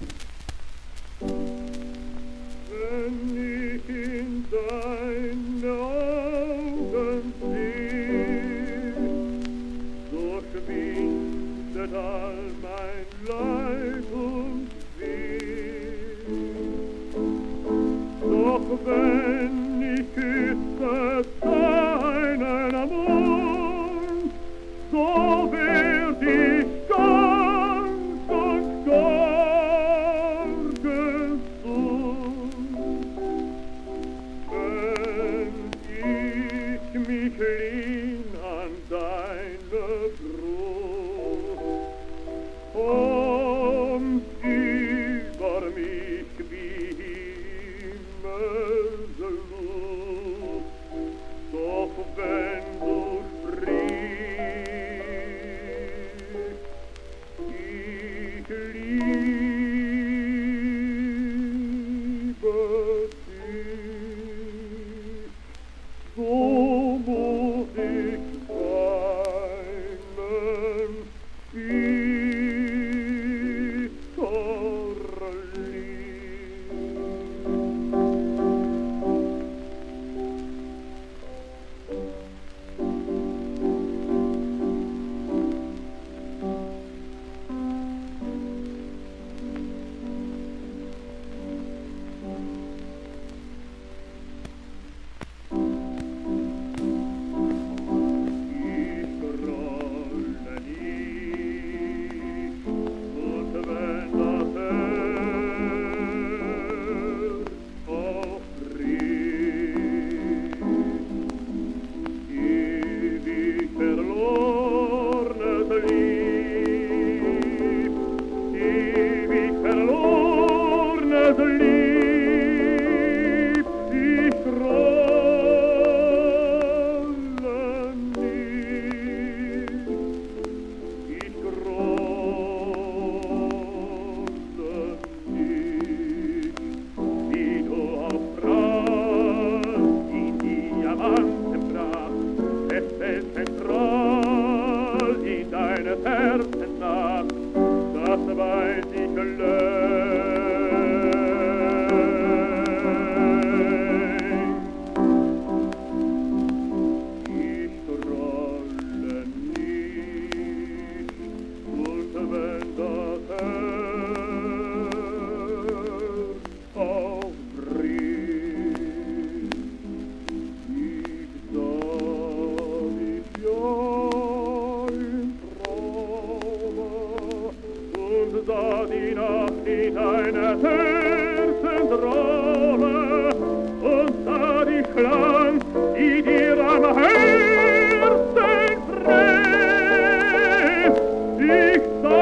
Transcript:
Wenn ich in deine Augen sieh, durchwindet all mein Leid und Weh. Doch wenn ich küsse deinen Mund, so werd ich ganz und gar gesund. Wenn ich mich lehn an deine Brust, kommt über mich wie Himmelslust. Doch wenn du sprichst, ich liebe dich, so muss ich weinen, zentral in deine Herzen nach, das weiß ich allein. Ich rolle nicht, und wenn das Herz aufbricht, ich sah dich ja im Traume und sah die Nacht in deine Herzentraube und sah die Klang, die dir am Herzen brennt. Ich sah